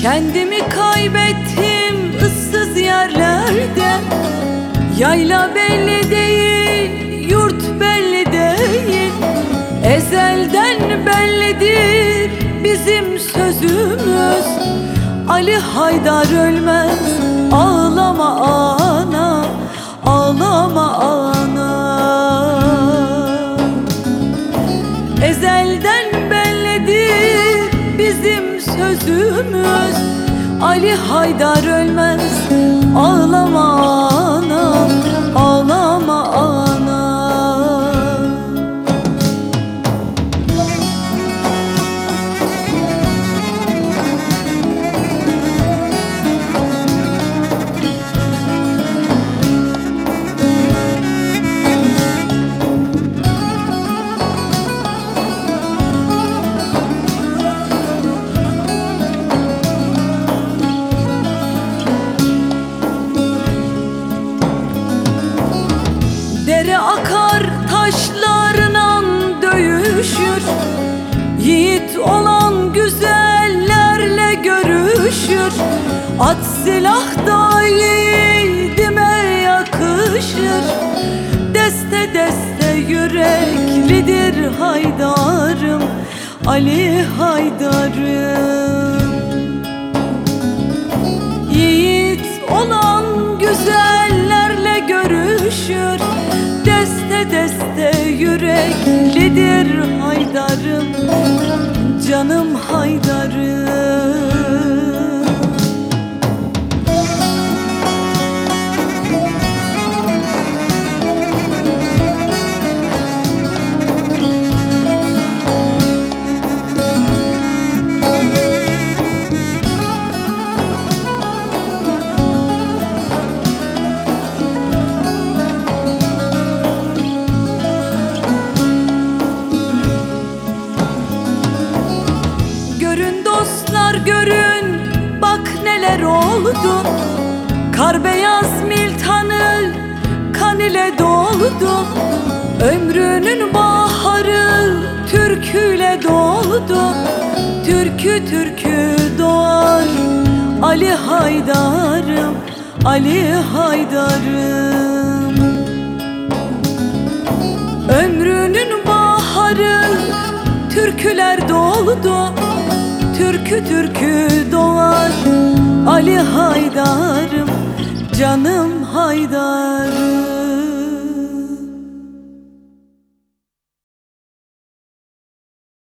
Kendimi kaybettim ıssız yerlerde. Yayla belli değil, yurt belli değil. Ezelden bellidir bizim sözümüz. Ali Haydar ölmez, ağlama ana, ağlama ana. Ezelden bellidir bizim sözümüz. Ali Haydar ölmez, ağlama ana, ağlama ana. Dere akar taşlarla dövüşür. Yiğit olan güzellerle görüşür. At silah da yiğidime yakışır. Deste deste yüreklidir Haydar'ım, Ali Haydar'ım. Yiğit olan güzellerle görüşür. Deste deste yüreklidir Haydar'ım, canım Haydar'ım. Görün dostlar görün, bak neler oldu. Kar beyaz miltanı kan ile doldu. Ömrünün baharı türküyle doldu. Türkü türkü doğar Ali Haydar'ım, Ali Haydar'ım. Ömrünün baharı türküler doldu. Türkü türkü doğar Ali Haydar'ım, canım Haydar.